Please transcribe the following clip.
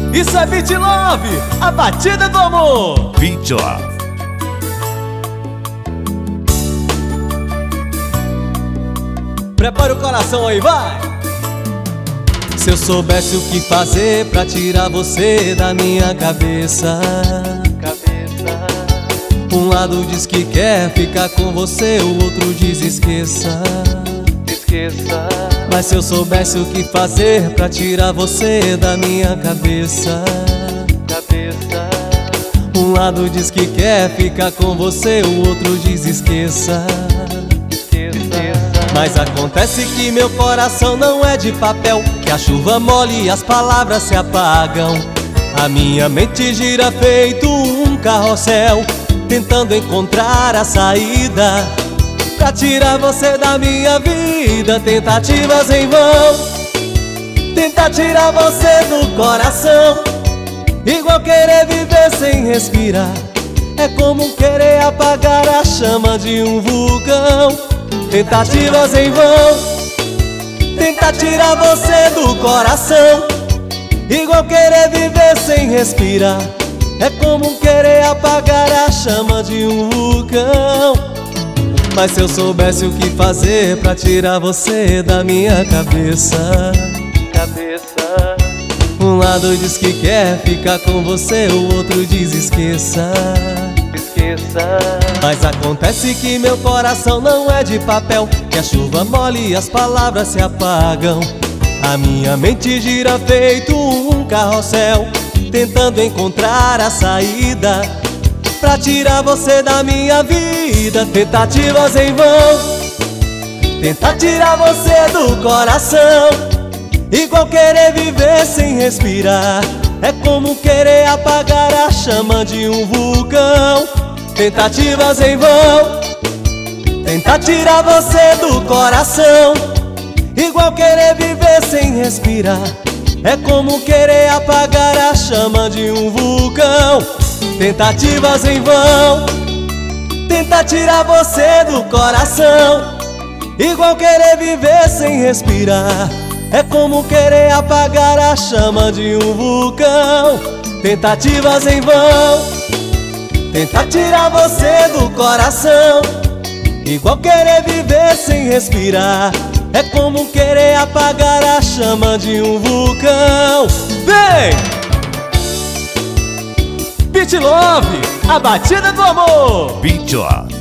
Isso é Beat Love, a batida do amor. Beat Love. Prepara o coração aí, vai! Se eu soubesse o que fazer pra tirar você da minha cabeça. Um lado diz que quer ficar com você, o outro diz esqueça. Mas se eu soubesse o que fazer pra tirar você da minha cabeça. Um lado diz que quer ficar com você, o outro diz esqueça. Mas acontece que meu coração não é de papel, que a chuva mole e as palavras se apagam. A minha mente gira feito um carrossel, tentando encontrar a saída pra tirar você da minha vida. Tentativas em vão, tentar tirar você do coração, igual querer viver sem respirar. É como querer apagar a chama de um vulcão. Tentativas em vão, tentar tirar você do coração, igual querer viver sem respirar. É como querer apagar a chama de um vulcão. Mas se eu soubesse o que fazer pra tirar você da minha cabeça. Um lado diz que quer ficar com você, o outro diz esqueça. Mas acontece que meu coração não é de papel, que a chuva mole e as palavras se apagam. A minha mente gira feito um carrossel, tentando encontrar a saída pra tirar você da minha vida. Tentativas em vão, tentar tirar você do coração, igual querer viver sem respirar. É como querer apagar a chama de um vulcão. Tentativas em vão, tentar tirar você do coração, igual querer viver sem respirar. É como querer apagar a chama de um vulcão. Tentativas em vão, tentar tirar você do coração, igual querer viver sem respirar. É como querer apagar a chama de um vulcão. Tentativas em vão, tentar tirar você do coração, igual querer viver sem respirar. É como querer apagar a chama de um vulcão. Vem! Beat Love, a batida do amor. Beat Love.